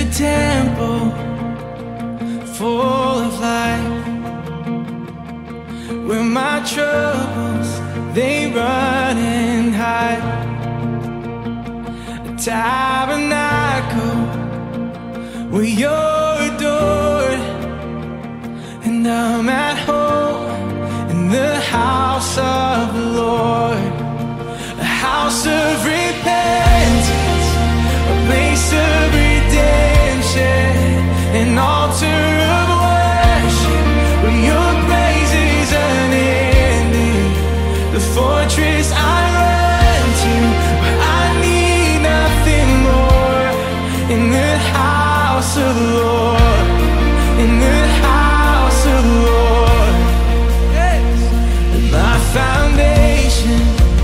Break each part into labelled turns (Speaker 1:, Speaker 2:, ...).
Speaker 1: temple full of light, where my troubles they run and hide. A tabernacle where you're adored, and I'm at home in the house of the Lord. A house of repentance, a place of redemption, an altar of worship where your praise is unending. The fortress I run to, where I need nothing more. In the house of the Lord, in the house of the Lord. Yes. My foundation,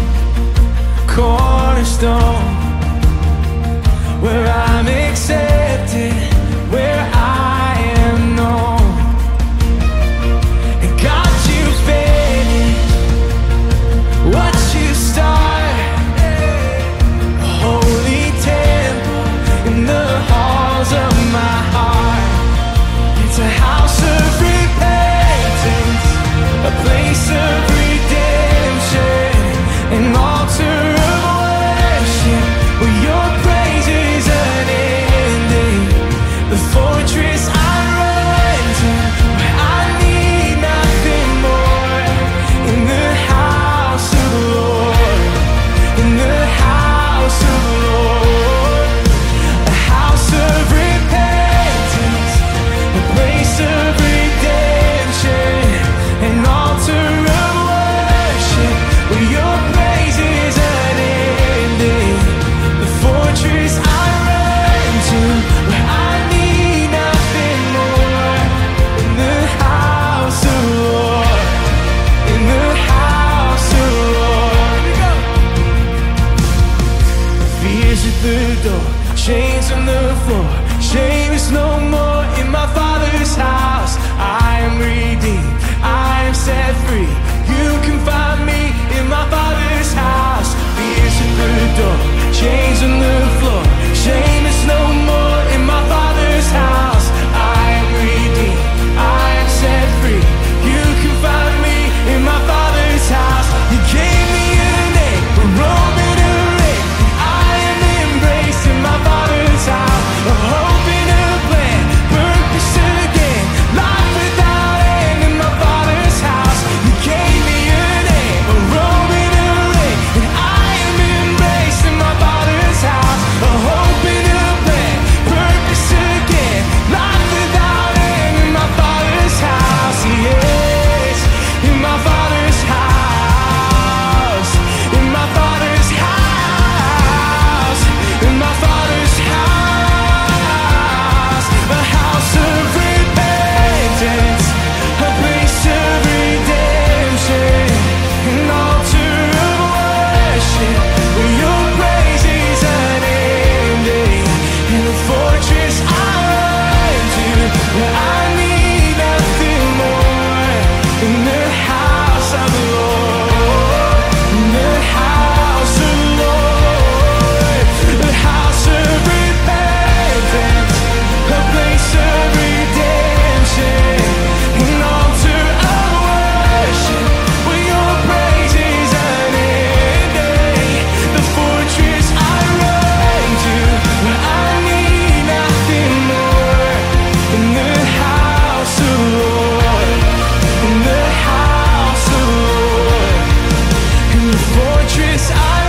Speaker 1: cornerstone, where I'm accepted, where I am known. And God, you finish what you start. A holy temple in the halls of my heart. It's a house of repentance, a place of redemption, an altar of worship where your praise is unending. The fortress I run to, where I need nothing more. In the house of the Lord, in the house of the Lord. A house of repentance, a place of redemption, an altar of worship where your praise is unending. The fortress I run to, where I need nothing more. In the house of the Lord, in the house of the Lord. Here we go. Fears at the door, chains on the floor. Shame is no more in my Father's house. I am redeemed, I am set free. You can find me in my Father's house. Fears at the door, chains on the floor. Shame is no more in my Father's house. I am redeemed, I am set free. You can find me in my Father's house. You gave me a name, a Roman ring. I am embraced in my Father's house. A hope and a plan, purpose again. Life without end in my Father's house. You gave me a name, a Roman ring. And I am embraced in my Father's house. A hope and a plan, purpose again. Life without end in my Father's house. Yes, in my Father's house. In my Father's house. In my Father's house. A house of repentance, a place of redemption, an altar of worship where your praise is unending. In the fortress I run to, where I need nothing more. In the house of the Lord, in the house of the Lord. The house of repentance, a place of redemption, an altar of worship where your praise is unending. The fortress I run to, where I need nothing more. In the house of the Lord, in the house of the Lord. In the fortress I